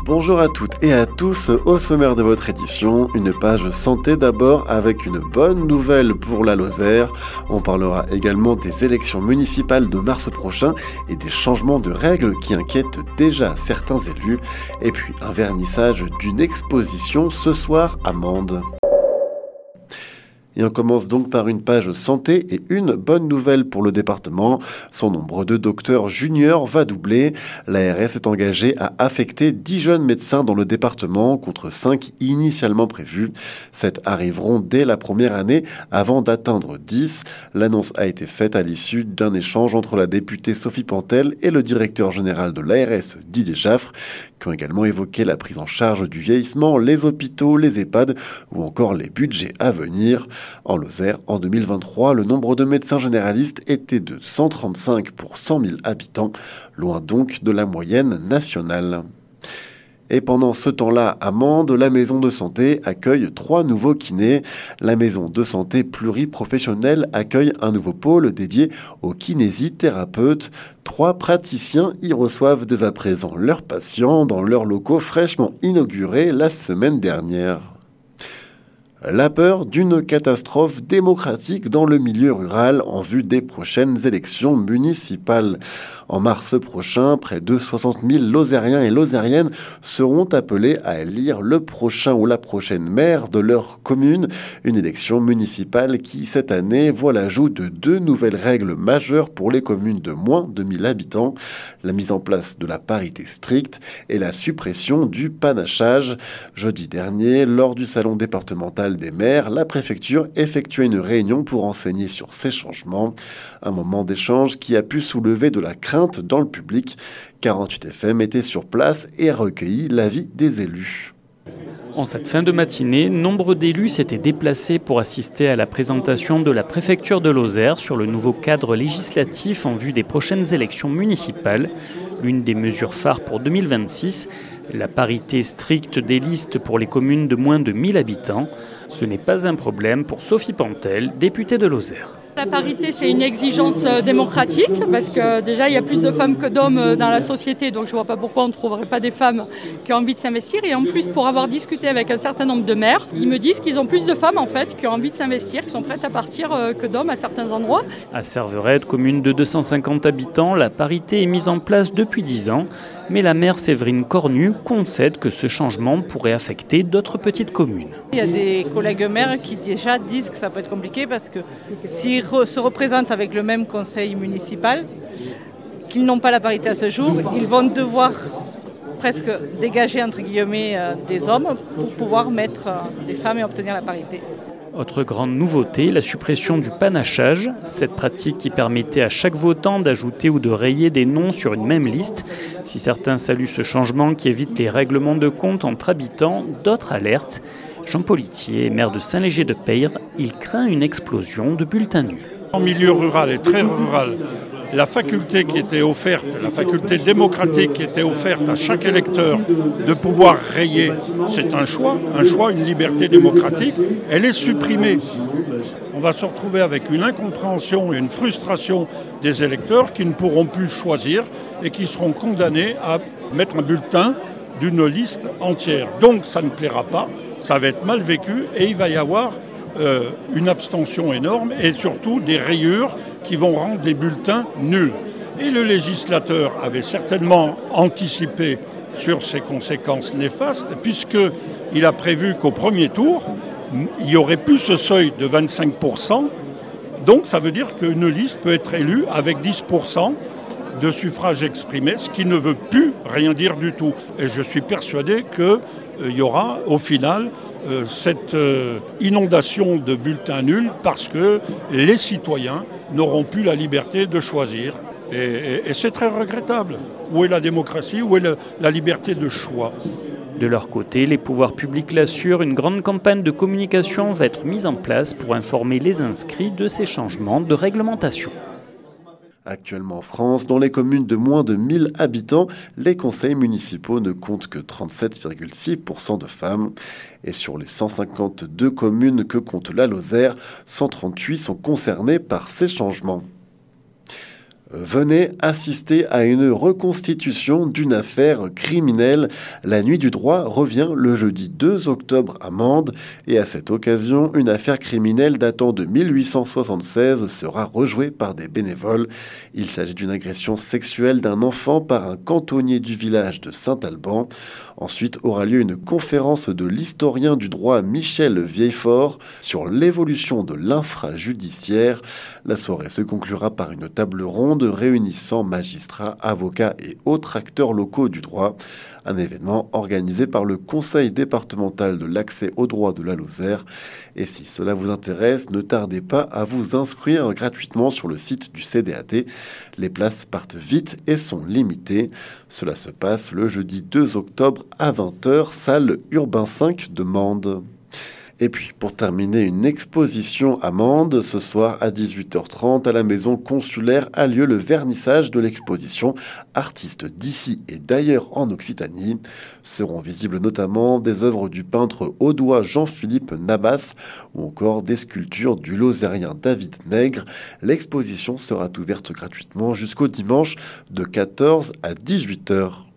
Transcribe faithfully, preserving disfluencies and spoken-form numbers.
Bonjour à toutes et à tous, au sommaire de votre édition, une page santé d'abord avec une bonne nouvelle pour la Lozère. On parlera également des élections municipales de mars prochain et des changements de règles qui inquiètent déjà certains élus. Et puis un vernissage d'une exposition ce soir à Mende. Et on commence donc par une page santé et une bonne nouvelle pour le département. Son nombre de docteurs juniors va doubler. L'A R S est engagée à affecter dix jeunes médecins dans le département contre cinq initialement prévus. sept arriveront dès la première année avant d'atteindre dix. L'annonce a été faite à l'issue d'un échange entre la députée Sophie Pantel et le directeur général de l'A R S Didier Jaffre, qui ont également évoqué la prise en charge du vieillissement, les hôpitaux, les EHPAD ou encore les budgets à venir. En Lozère, en deux mille vingt-trois, le nombre de médecins généralistes était de cent trente-cinq pour cent mille habitants, loin donc de la moyenne nationale. Et pendant ce temps-là, à Mende, la maison de santé accueille trois nouveaux kinés. La maison de santé pluriprofessionnelle accueille un nouveau pôle dédié aux kinésithérapeutes. Trois praticiens y reçoivent dès à présent leurs patients dans leurs locaux fraîchement inaugurés la semaine dernière. La peur d'une catastrophe démocratique dans le milieu rural en vue des prochaines élections municipales. En mars prochain, près de soixante mille Lozériens et Lozériennes seront appelés à élire le prochain ou la prochaine maire de leur commune. Une élection municipale qui, cette année, voit l'ajout de deux nouvelles règles majeures pour les communes de moins de mille habitants. La mise en place de la parité stricte et la suppression du panachage. Jeudi dernier, lors du salon départemental des maires, la préfecture effectuait une réunion pour enseigner sur ces changements. Un moment d'échange qui a pu soulever de la crainte dans le public. quarante-huit F M était sur place et a recueilli l'avis des élus. En cette fin de matinée, nombre d'élus s'étaient déplacés pour assister à la présentation de la préfecture de Lozère sur le nouveau cadre législatif en vue des prochaines élections municipales. L'une des mesures phares pour deux mille vingt-six, la parité stricte des listes pour les communes de moins de mille habitants. Ce n'est pas un problème pour Sophie Pantel, députée de Lozère. La parité, c'est une exigence démocratique parce que déjà, il y a plus de femmes que d'hommes dans la société, donc je ne vois pas pourquoi on ne trouverait pas des femmes qui ont envie de s'investir. Et en plus, pour avoir discuté avec un certain nombre de maires, ils me disent qu'ils ont plus de femmes en fait qui ont envie de s'investir, qui sont prêtes à partir que d'hommes à certains endroits. À Serverette, commune de deux cent cinquante habitants, la parité est mise en place depuis dix ans, mais la maire Séverine Cornu concède que ce changement pourrait affecter d'autres petites communes. Il y a des collègues maires qui déjà disent que ça peut être compliqué parce que s'ils se représentent avec le même conseil municipal, qu'ils n'ont pas la parité à ce jour, ils vont devoir presque dégager entre guillemets des hommes pour pouvoir mettre des femmes et obtenir la parité. Autre grande nouveauté, la suppression du panachage. Cette pratique qui permettait à chaque votant d'ajouter ou de rayer des noms sur une même liste. Si certains saluent ce changement qui évite les règlements de compte entre habitants, d'autres alertent. Jean Politier, maire de Saint-Léger-de-Peyre, il craint une explosion de bulletins nuls. En milieu rural et très rural, la faculté qui était offerte, la faculté démocratique qui était offerte à chaque électeur de pouvoir rayer, c'est un choix, un choix, une liberté démocratique, elle est supprimée. On va se retrouver avec une incompréhension et une frustration des électeurs qui ne pourront plus choisir et qui seront condamnés à mettre un bulletin d'une liste entière. Donc ça ne plaira pas, ça va être mal vécu et il va y avoir Euh, une abstention énorme et surtout des rayures qui vont rendre les bulletins nuls. Et le législateur avait certainement anticipé sur ces conséquences néfastes puisqu'il a prévu qu'au premier tour, il y aurait plus ce seuil de vingt-cinq pour cent. Donc ça veut dire qu'une liste peut être élue avec dix pour cent de suffrages exprimés, ce qui ne veut plus rien dire du tout. Et je suis persuadé qu'il euh, y aura au final euh, cette euh, inondation de bulletins nuls parce que les citoyens n'auront plus la liberté de choisir. Et, et, et c'est très regrettable. Où est la démocratie? Où est le, la liberté de choix? De leur côté, les pouvoirs publics l'assurent, une grande campagne de communication va être mise en place pour informer les inscrits de ces changements de réglementation. Actuellement en France, dans les communes de moins de mille habitants, les conseils municipaux ne comptent que trente-sept virgule six pour cent de femmes. Et sur les cent cinquante-deux communes que compte la Lozère, cent trente-huit sont concernées par ces changements. Venez assister à une reconstitution d'une affaire criminelle. La Nuit du droit revient le jeudi deux octobre à Mende et à cette occasion, une affaire criminelle datant de mille huit cent soixante-seize sera rejouée par des bénévoles. Il s'agit d'une agression sexuelle d'un enfant par un cantonnier du village de Saint-Alban. Ensuite aura lieu une conférence de l'historien du droit Michel Vieillefort sur l'évolution de l'infrajudiciaire. La soirée se conclura par une table ronde réunissant magistrats, avocats et autres acteurs locaux du droit. Un événement organisé par le Conseil départemental de l'accès au droit de la Lozère. Et si cela vous intéresse, ne tardez pas à vous inscrire gratuitement sur le site du C D A T. Les places partent vite et sont limitées. Cela se passe le jeudi deux octobre à vingt heures, salle Urbain cinq de Mende. Et puis, pour terminer, une exposition à Mende. Ce soir, à dix-huit heures trente, à la maison consulaire, a lieu le vernissage de l'exposition Artistes d'ici et d'ailleurs en Occitanie. Seront visibles notamment des œuvres du peintre audois Jean-Philippe Nabas ou encore des sculptures du Lozérien David Nègre. L'exposition sera ouverte gratuitement jusqu'au dimanche de quatorze à dix-huit heures.